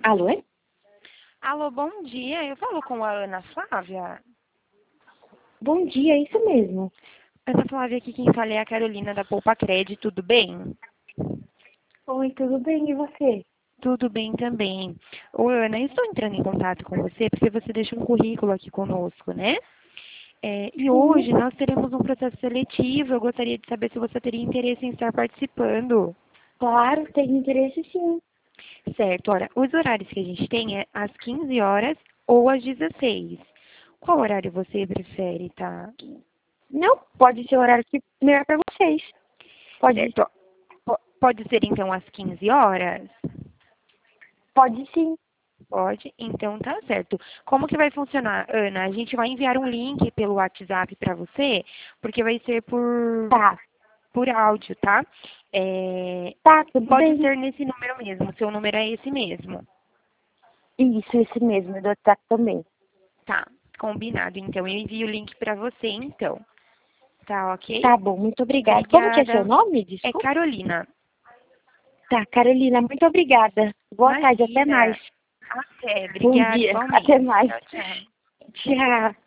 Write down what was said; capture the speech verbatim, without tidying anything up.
Alô? Alô, bom dia. Eu falo com a Ana Flávia. Bom dia, é isso mesmo. Ana Flávia, aqui quem fala é a Carolina da Poupa Cred, tudo bem? Oi, tudo bem? E você? Tudo bem também. Ô, Ana, eu estou entrando em contato com você porque você deixou um currículo aqui conosco, né? É, e Sim, hoje nós teremos um processo seletivo. Eu gostaria de saber se você teria interesse em estar participando. claro, tenho interesse sim. Certo, olha, os horários que a gente tem é às quinze horas ou às dezesseis. Qual horário você prefere, tá? Não, pode ser o horário que melhor para vocês. Pode, Certo, ó. Po- Pode ser então às quinze horas? pode sim. Pode? Então tá certo. Como que vai funcionar, Ana? A gente vai enviar um link pelo WhatsApp para você, porque vai ser por, Tá, por áudio, tá? É, tá, tudo pode bem. ser nesse número mesmo, seu número é esse mesmo. Isso, esse mesmo, do WhatsApp também. Tá, combinado. Então eu envio o link para você, então. Tá, ok? Tá bom, muito obrigada. Como que é seu Obrigada. nome? É Desculpa. Carolina. Tá, Carolina, muito obrigada. Boa tarde, até mais. Imagina. Até. Bom Obrigada dia, até igualmente. mais. Tchau, tchau. Tchau.